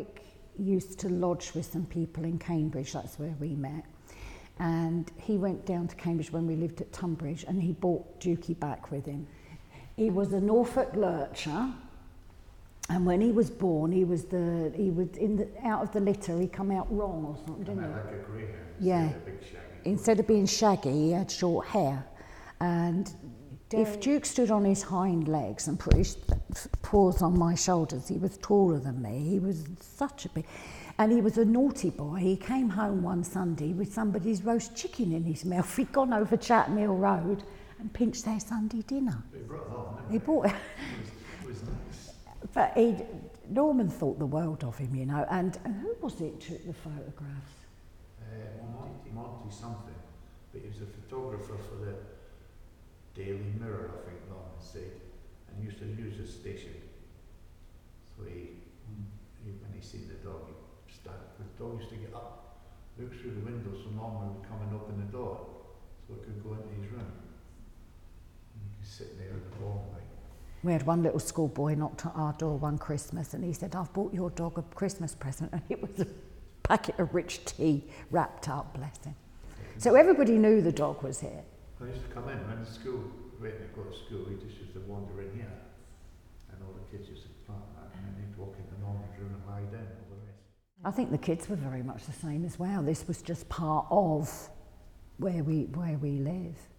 Derek used to lodge with some people in Cambridge, that's where we met. And he went down to Cambridge when we lived at Tunbridge, and he brought Dukey back with him. He was a Norfolk lurcher, and when he was born, out of the litter, he come out wrong or something, didn't he? Like a greyhound. Yeah. Instead of big shaggy. Instead of being shaggy, he had short hair. And if Duke stood on his hind legs and put his paws on my shoulders, he was taller than me. He was such a big... And he was a naughty boy. He came home one Sunday with somebody's roast chicken in his mouth. He'd gone over Chatham Hill Road and pinched their Sunday dinner. He brought it on, He bought it. It was nice. But Norman thought the world of him, you know. And who was it took the photographs? Monty something. But he was a photographer for the Daily Mirror, I think Norman said. And he used to use the station. So he when he seen the dog, the dog used to get up, look through the window, so Norman would come and open the door, so it could go into his room. And he could sit there in the hall, like. We had one little schoolboy knocked at our door one Christmas, and he said, "I've bought your dog a Christmas present," and it was a packet of rich tea wrapped up, bless him. So everybody knew the dog was here. I used to come in when the school, waiting to go to school, he just used to wander in here, and all the kids used to plant that, and then he'd walk into Norman's room and lie down, all the rest. I think the kids were very much the same as well. This was just part of where we live.